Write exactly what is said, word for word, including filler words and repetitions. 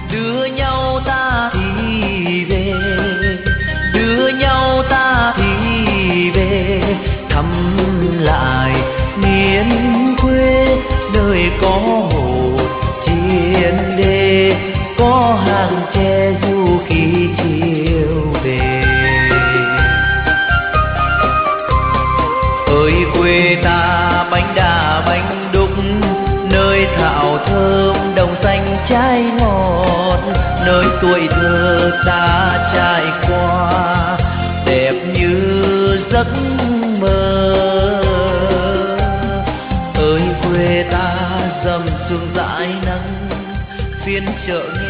đưa nhau ta thì về, đưa nhau ta thì về, thăm lại miền quê nơi có hồ chiến đê, có hàng tre du khi chiều về. Ơi quê ta bánh đa bánh đúc, nơi thảo thơm đồng xanh trái ngọt, nơi tuổi thơ ta trải qua đẹp như giấc mơ. Ơi quê ta dầm sương dãi nắng, phiên chợ